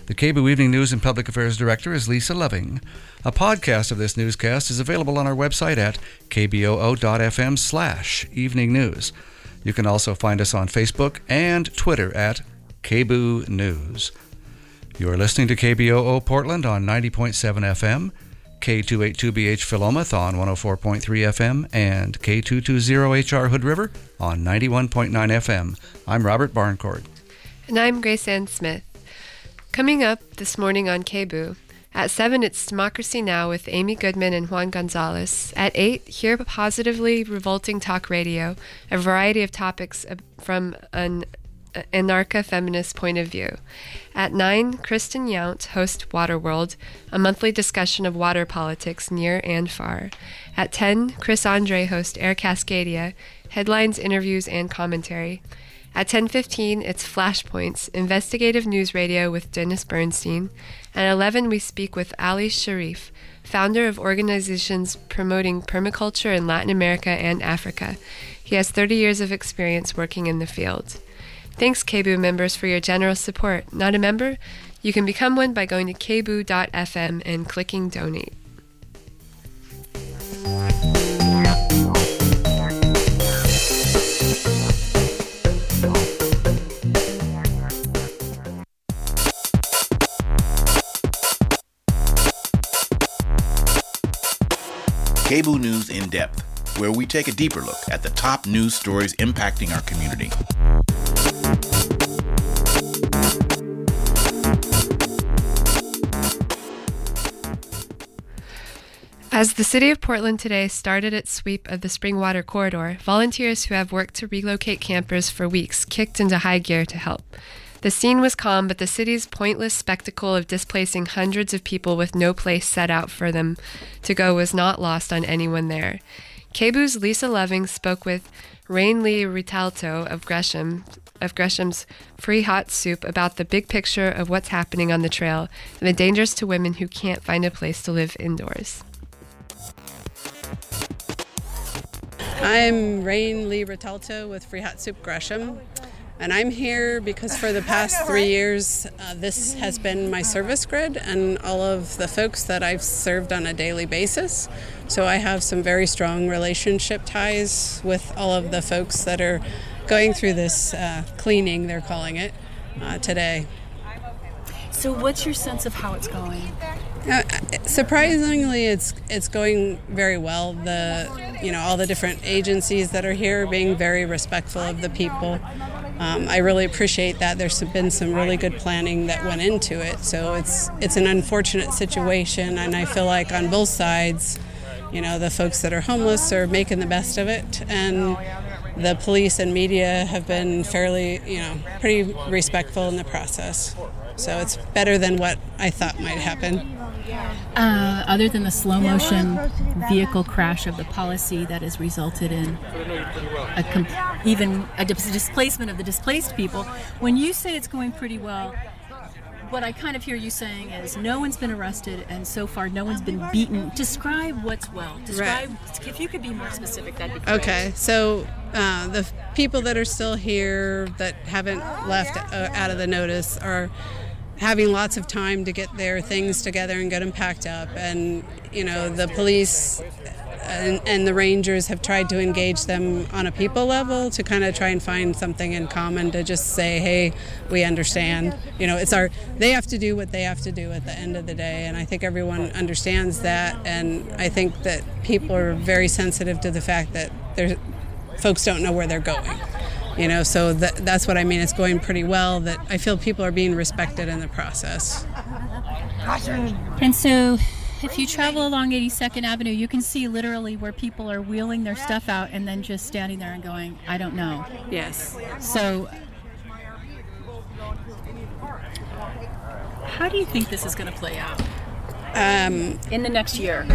The KBOO Evening News and Public Affairs Director is Lisa Loving. A podcast of this newscast is available on our website at kboo.fm/evening news. You can also find us on Facebook and Twitter at KBOO News. You are listening to KBOO Portland on 90.7 FM, K282BH Philomath on 104.3 FM, and K220HR Hood River on 91.9 FM. I'm Robert Barncourt. And I'm Grace Ann Smith. Coming up this morning on KBOO, at 7 it's Democracy Now! With Amy Goodman and Juan Gonzalez. At 8, hear Positively Revolting Talk Radio, a variety of topics from an anarcha-feminist point of view. At 9, Kristen Yount hosts Waterworld, a monthly discussion of water politics near and far. At 10, Chris Andre hosts Air Cascadia, headlines, interviews, and commentary. At 10:15, it's Flashpoints, investigative news radio with Dennis Bernstein. At 11, we speak with Ali Sharif, founder of organizations promoting permaculture in Latin America and Africa. He has 30 years of experience working in the field. Thanks, KBOO members, for your generous support. Not a member? You can become one by going to kboo.fm and clicking Donate. KBOO News in Depth, where we take a deeper look at the top news stories impacting our community. As the City of Portland today started its sweep of the Springwater Corridor, volunteers who have worked to relocate campers for weeks kicked into high gear to help. The scene was calm, but the city's pointless spectacle of displacing hundreds of people with no place set out for them to go was not lost on anyone there. KBOO's Lisa Loving spoke with Rain Lee Ritalto of Gresham's Free Hot Soup about the big picture of what's happening on the trail and the dangers to women who can't find a place to live indoors. I'm Rain Lee Ritalto with Free Hot Soup Gresham. And I'm here because for the past 3 years, this has been my service grid and all of the folks that I've served on a daily basis. So I have some very strong relationship ties with all of the folks that are going through this cleaning, they're calling it, today. So what's your sense of how it's going? Surprisingly, it's going very well. All the different agencies that are here are being very respectful of the people. I really appreciate that. There's been some really good planning that went into it. So it's an unfortunate situation, and I feel like on both sides, the folks that are homeless are making the best of it, and the police and media have been fairly, pretty respectful in the process. So it's better than what I thought might happen. Other than the slow motion vehicle crash of the policy that has resulted in a displacement of the displaced people, when you say it's going pretty well, what I kind of hear you saying is no one's been arrested and so far no one's been beaten. Describe what's well. Describe, right. If you could be more specific, that'd be great. Okay, so the people that are still here that haven't left out of the notice are having lots of time to get their things together and get them packed up. And, the police and the rangers have tried to engage them on a people level to kind of try and find something in common to just say, hey, we understand. They have to do what they have to do at the end of the day. And I think everyone understands that. And I think that people are very sensitive to the fact that folks don't know where they're going. So that's what I mean. It's going pretty well, that I feel people are being respected in the process. And so if you travel along 82nd Avenue, you can see literally where people are wheeling their stuff out and then just standing there and going, I don't know. Yes. So how do you think this is going to play out in the next year?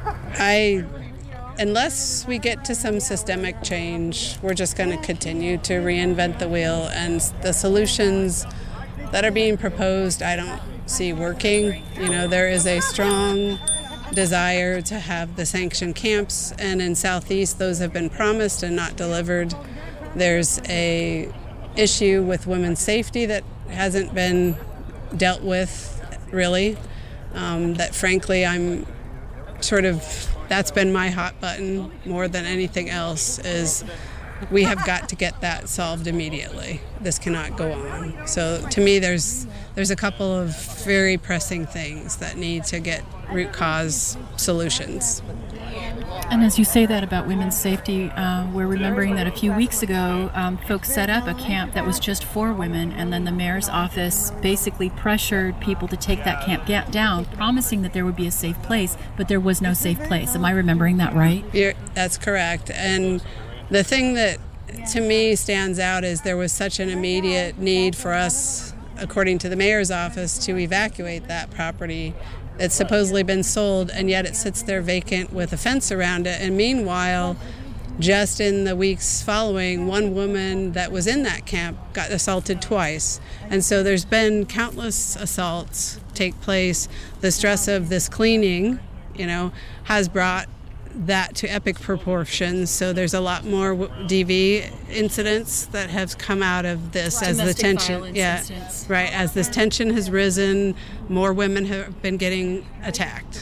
Unless we get to some systemic change, we're just going to continue to reinvent the wheel, and the solutions that are being proposed, I don't see working. There is a strong desire to have the sanctioned camps, and in Southeast, those have been promised and not delivered. There's a issue with women's safety that hasn't been dealt with, really. That frankly, I'm sort of, that's been my hot button more than anything else, is we have got to get that solved immediately. This cannot go on. So to me, there's a couple of very pressing things that need to get root cause solutions. And as you say that about women's safety, we're remembering that a few weeks ago, folks set up a camp that was just for women, and then the mayor's office basically pressured people to take that camp down, promising that there would be a safe place, but there was no safe place. Am I remembering that right? That's correct. And the thing that to me stands out is there was such an immediate need for us, according to the mayor's office, to evacuate that property. It's supposedly been sold, and yet it sits there vacant with a fence around it. And meanwhile, just in the weeks following, one woman that was in that camp got assaulted twice. And so there's been countless assaults take place. The stress of this cleaning, has brought that to epic proportions. So there's a lot more DV incidents that have come out of this as the tension, as this tension has risen, more women have been getting attacked.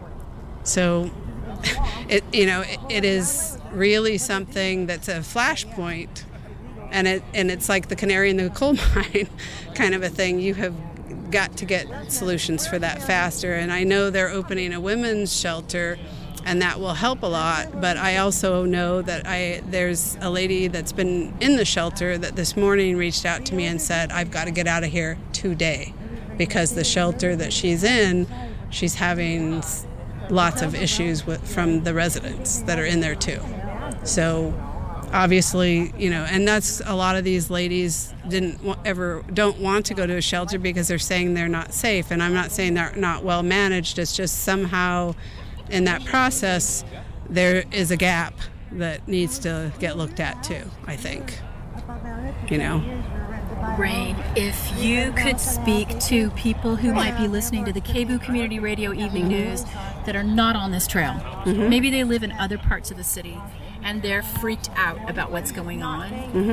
So it is really something that's a flashpoint, and it's like the canary in the coal mine kind of a thing. You have got to get solutions for that faster, and I know they're opening a women's shelter, and that will help a lot. But I also know that there's a lady that's been in the shelter that this morning reached out to me and said, I've got to get out of here today, because the shelter that she's in, she's having lots of issues from the residents that are in there too. So obviously, and that's a lot of these ladies don't want to go to a shelter because they're saying they're not safe. And I'm not saying they're not well managed. It's just somehow in that process, there is a gap that needs to get looked at too, I think. Rain, if you could speak to people who might be listening to the KBOO Community Radio Evening News that are not on this trail, maybe they live in other parts of the city and they're freaked out about what's going on.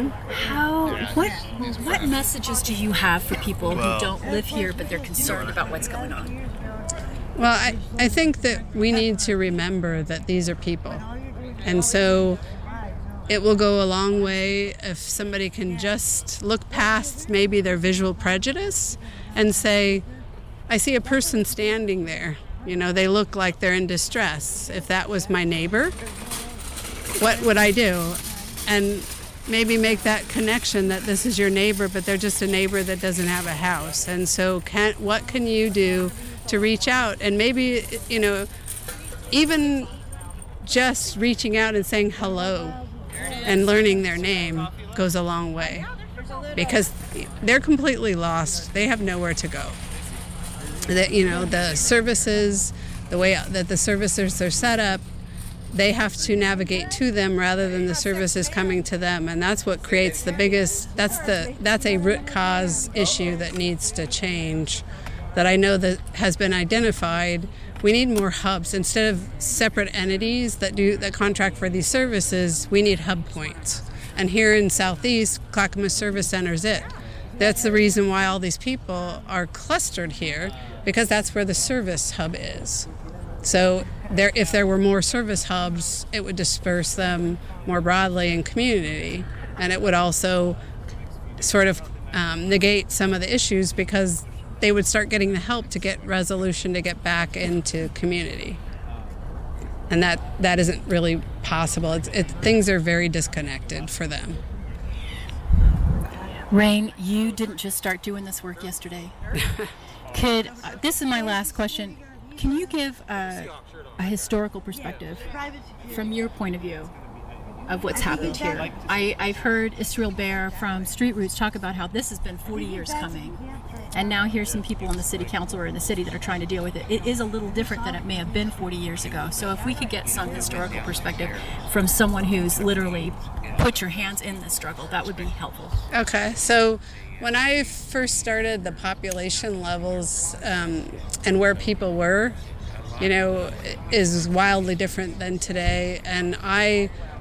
What messages do you have for people who don't live here but they're concerned about what's going on? Well, I think that we need to remember that these are people. And so it will go a long way if somebody can just look past maybe their visual prejudice and say, I see a person standing there. They look like they're in distress. If that was my neighbor, what would I do? And maybe make that connection that this is your neighbor, but they're just a neighbor that doesn't have a house. And so what can you do to reach out? And maybe, even just reaching out and saying hello and learning their name goes a long way, because they're completely lost. They have nowhere to go. The services, the way that the services are set up, they have to navigate to them rather than the services coming to them. And that's what creates the biggest, that's a root cause issue that needs to change, that I know that has been identified. We need more hubs. Instead of separate entities that contract for these services, we need hub points. And here in Southeast, Clackamas Service Center is it. That's the reason why all these people are clustered here, because that's where the service hub is. So if there were more service hubs, it would disperse them more broadly in community, and it would also sort of negate some of the issues, because they would start getting the help to get resolution, to get back into community. And that isn't really possible. Things are very disconnected for them. Rain, you didn't just start doing this work yesterday. This is my last question. Can you give a historical perspective from your point of view of what's happened here? I've heard Israel Bear from Street Roots talk about how this has been 40 years coming. And now here's some people in the city council or in the city that are trying to deal with it. It is a little different than it may have been 40 years ago. So if we could get some historical perspective from someone who's literally put your hands in this struggle, that would be helpful. Okay, so when I first started, the population levels and where people were, is wildly different than today. And I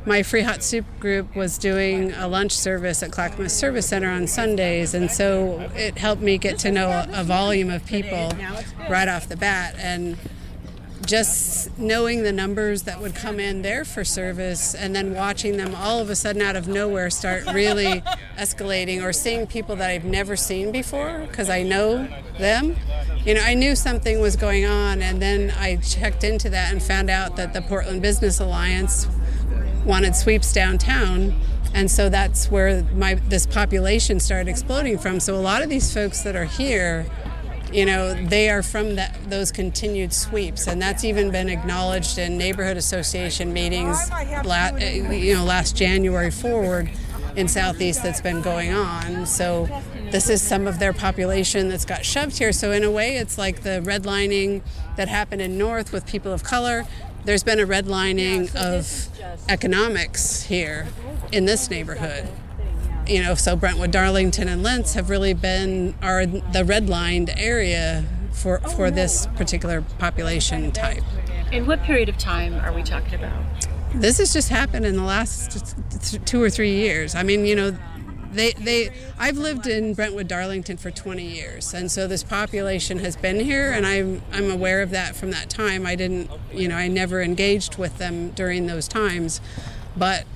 my Free Hot Soup group was doing a lunch service at Clackamas Service Center on Sundays, and so it helped me get to know a volume of people right off the bat. And just knowing the numbers that would come in there for service and then watching them all of a sudden out of nowhere start really escalating, or seeing people that I've never seen before because I know them. I knew something was going on, and then I checked into that and found out that the Portland Business Alliance wanted sweeps downtown, and so that's where this population started exploding from. So a lot of these folks that are here, they are from those continued sweeps, and that's even been acknowledged in neighborhood association meetings last January forward in Southeast that's been going on. So this is some of their population that's got shoved here. So in a way, it's like the redlining that happened in North with people of color. There's been a redlining of economics here in this neighborhood. So Brentwood, Darlington, and Lentz have really are the redlined area for this particular population type. In what period of time are we talking about? This has just happened in the last 2 or 3 years. I mean, I've lived in Brentwood, Darlington for 20 years, and so this population has been here, and I'm aware of that from that time. I never engaged with them during those times, but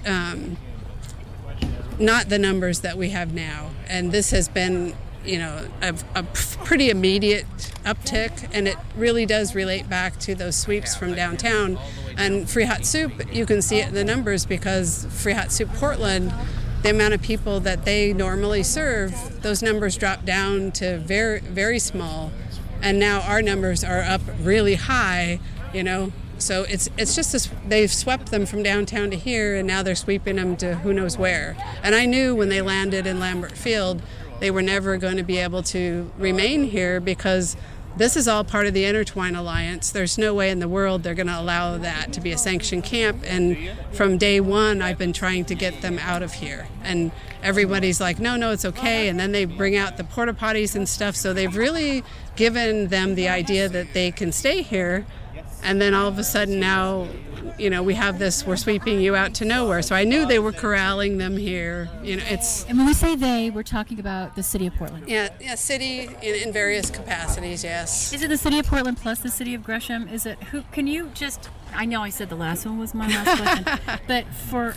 not the numbers that we have now. And this has been, a pretty immediate uptick, and it really does relate back to those sweeps from downtown. And Free Hot Soup, you can see it in the numbers, because Free Hot Soup Portland, the amount of people that they normally serve, those numbers drop down to very, very small. And now our numbers are up really high, So it's just this, they've swept them from downtown to here, and now they're sweeping them to who knows where. And I knew when they landed in Lambert Field, they were never going to be able to remain here, because this is all part of the Intertwine Alliance. There's no way in the world they're going to allow that to be a sanctioned camp. And from day one, I've been trying to get them out of here. And everybody's like, no, it's okay. And then they bring out the porta potties and stuff. So they've really given them the idea that they can stay here. And then all of a sudden now, we have this, we're sweeping you out to nowhere. So I knew they were corralling them here. And when we say they, we're talking about the city of Portland. Yeah, city in various capacities, yes. Is it the city of Portland plus the city of Gresham? Is it, can you just, I know I said the last one was my last question, but for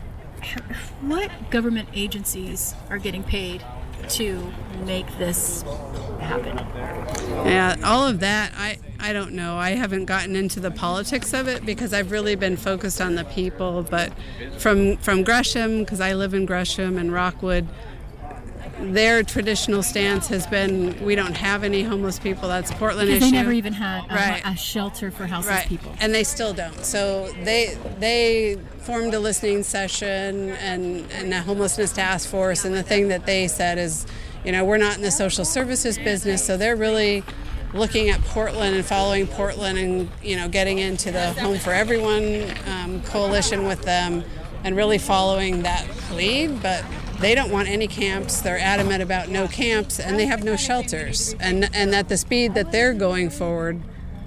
what government agencies are getting paid to make this happen? Yeah, all of that, I don't know. I haven't gotten into the politics of it, because I've really been focused on the people. But from Gresham, because I live in Gresham and Rockwood, their traditional stance has been, we don't have any homeless people. That's a Portland issue. Because they never even had a shelter for houseless people. And they still don't. So they formed a listening session and a homelessness task force, and the thing that they said is, we're not in the social services business, so they're really looking at Portland and following Portland and, getting into the Home for Everyone coalition with them and really following that lead. But they don't want any camps. They're adamant about no camps, and they have no shelters. And at the speed that they're going forward,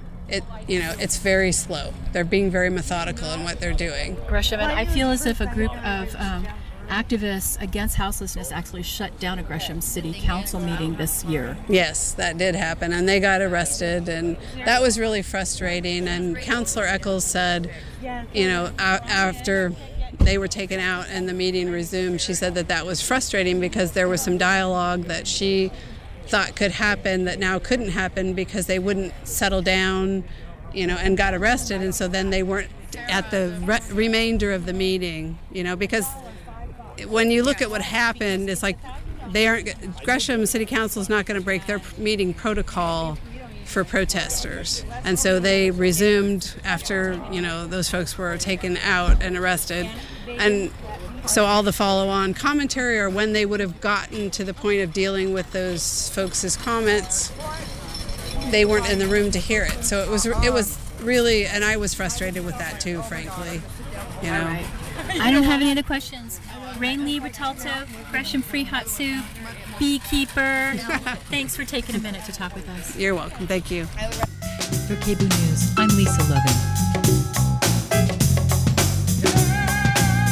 it's very slow. They're being very methodical in what they're doing. Gresham, and I feel as if a group of activists against houselessness actually shut down a Gresham City Council meeting this year. Yes, that did happen, and they got arrested, and that was really frustrating. And Councilor Eccles said, after they were taken out and the meeting resumed, she said that was frustrating, because there was some dialogue that she thought could happen that now couldn't happen because they wouldn't settle down, and got arrested. And so then they weren't at the remainder of the meeting, because when you look at what happened, it's like Gresham City Council is not going to break their meeting protocol for protesters. And so they resumed after, those folks were taken out and arrested. And so all the follow-on commentary, or when they would have gotten to the point of dealing with those folks' comments, they weren't in the room to hear it. So it was really, and I was frustrated with that too, frankly. All right. I don't have any other questions. Rain Lee Ritalto, Gresham Free Hot Soup, beekeeper. Thanks for taking a minute to talk with us. You're welcome. Thank you. For KBOO News, I'm Lisa Lovin.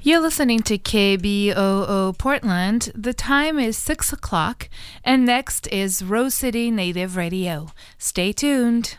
You're listening to KBOO Portland. The time is 6 o'clock, and next is Rose City Native Radio. Stay tuned.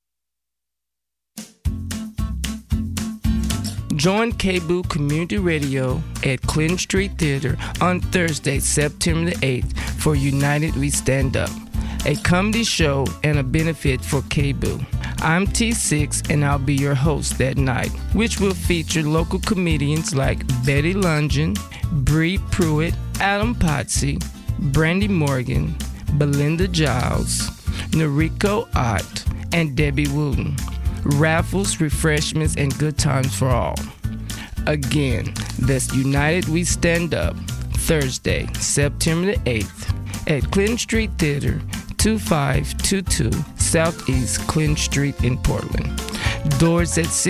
Join KBOO Community Radio at Clinton Street Theater on Thursday, September the 8th for United We Stand Up, a comedy show and a benefit for KBOO. I'm T6 and I'll be your host that night, which will feature local comedians like Betty Lungin, Bree Pruitt, Adam Potsy, Brandy Morgan, Belinda Giles, Noriko Ott, and Debbie Wooten. Raffles, refreshments, and good times for all. Again, that's United We Stand Up, Thursday, September the 8th at Clinton Street Theater, 2522 Southeast Clinton Street in Portland. Doors at 6.